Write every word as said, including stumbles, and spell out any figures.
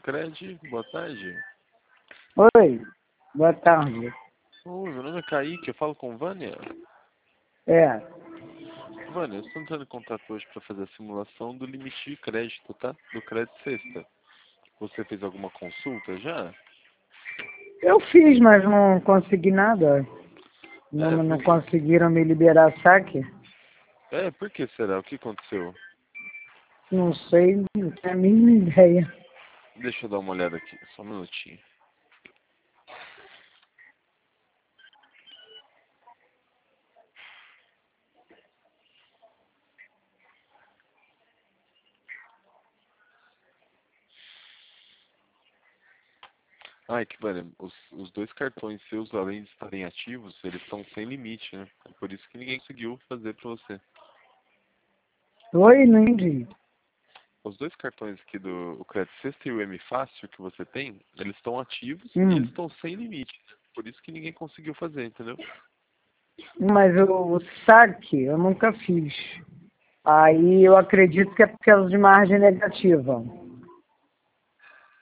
Cred, boa tarde. Oi, boa tarde. Oi, meu nome é Kaique, eu falo com Vânia. É, Vânia, eu estou entrando em contato hoje para fazer a simulação do limite de crédito, tá? Do crédito sexta. Você fez alguma consulta já? eu fiz, mas não consegui nada. Não, É, não por, conseguiram me liberar saque. é, por que será? O que aconteceu? Não sei, não tenho a mínima ideia. Deixa eu dar uma olhada aqui, só um minutinho. Ai, que Vânia, os, os dois cartões seus, além de estarem ativos, eles estão sem limite, né? É por isso que ninguém conseguiu fazer para você. Oi, não entendi. Os dois cartões aqui do o Crédito Sexta e o M Fácil que você tem, eles estão ativos e eles Hum, estão sem limite. Por isso que ninguém conseguiu fazer, entendeu? mas o, o saque eu nunca fiz. Aí eu acredito que é por causa de margem negativa.